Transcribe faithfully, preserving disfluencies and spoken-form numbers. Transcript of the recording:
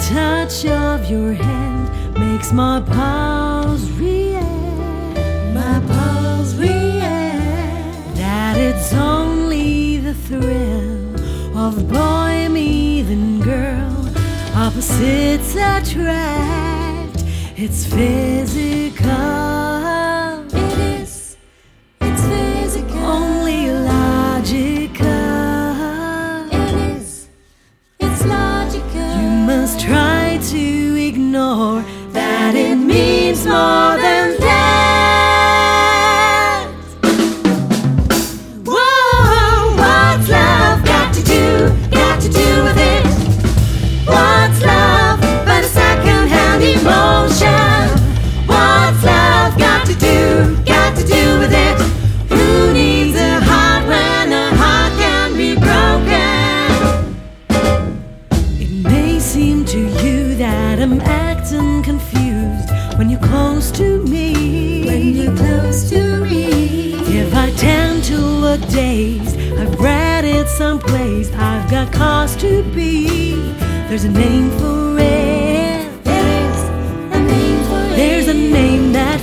touch of your hand makes my pulse react, my pulse react. that it's only the thrill of boy meeting girl. Opposites attract, it's physical. It is, it's physical. Only logical. It is, it's logical. You must try to ignore that it means more than that. Whoa, what's love got to do, got to do with it? What's love but a second-hand emotion? What's love got to do, got to do with it? Who needs a heart when a heart can be broken? It may seem to you that I'm acting confused when you're close to me. When you're close to me, If I tend to look dazed, I've read it someplace, I've got cause to be. There's a name for it. there's a name for it. There's a name that